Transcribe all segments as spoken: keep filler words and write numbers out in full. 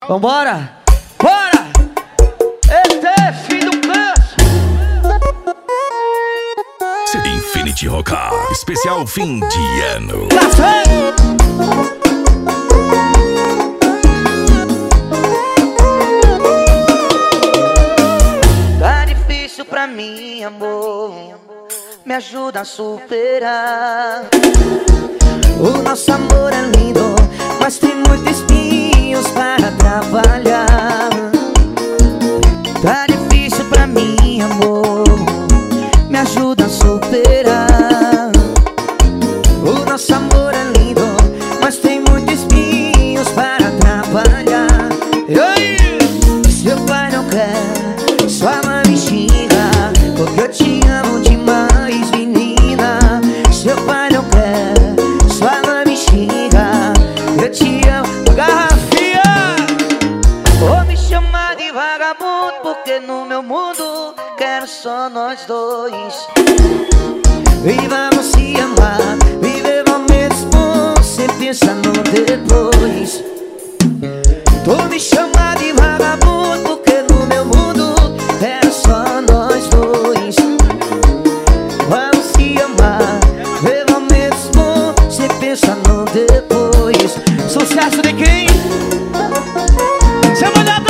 Vambora! Bora! Esse é filho do canso! Infinity Roca, especial fim de ano. Tá difícil pra mim, amor, me ajuda a superar. O nosso amor é lindo, mas tem muitos espinhos para trabalhar. Tá difícil pra mim, amor, me ajuda a superar. O nosso amor é lindo, mas tem muitos espinhos para trabalhar. E aí? Seu pai não quer, sua mãe me xinga, porque eu te amo demais, menina. Seu pai não quer, sua mãe me xinga, eu te amo. Garrafinha! Vou me chamar de vagabundo, porque no meu mundo quero só nós dois. E vamos se amar, viver momentos bons, sem pensar no depois. Tu me chama de vagabundo, porque no meu mundo quero só nós dois. Vamos se amar, viver momentos bons, sem pensar no depois. Sucesso de quem? Chama da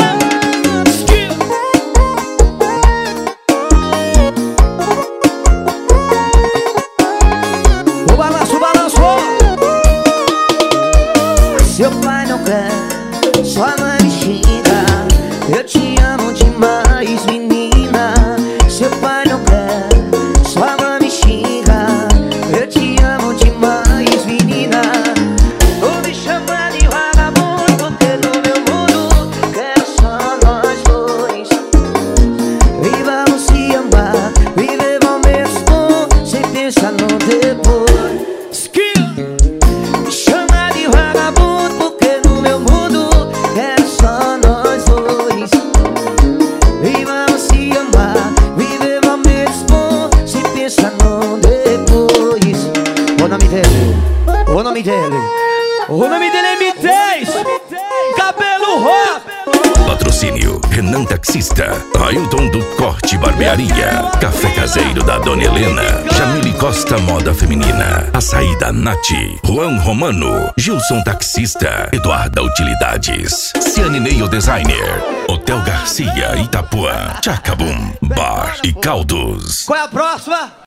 seu pai não quer, sua mãe me xinga, eu te amo demais, menina. Seu pai não quer, sua mãe me xinga, eu te amo demais, menina. Vou me chamar de vagabundo, porque no meu mundo quero só nós dois. E vamos se amar, viver momentos bons, sem pensar no depois. Me chama de vagabundo, porque no meu mundo quero só nós dois. E vamos se amar, viver momentos bons, sem pensar no depois. O nome dele, o nome dele, o nome dele é M três, Cabelo Rock. Patrocínio Renan Taxista, Ailton do Corte Barbearia, Café Caseiro da Dona Helena, Jamile Costa Moda Feminina, Açaí da Nath, Juan Romano, Gilson Taxista, Eduarda Utilidades, Ciane Neil Designer, Hotel Garcia Itapuã, Chacabum Bar e Caldos. Qual é a próxima?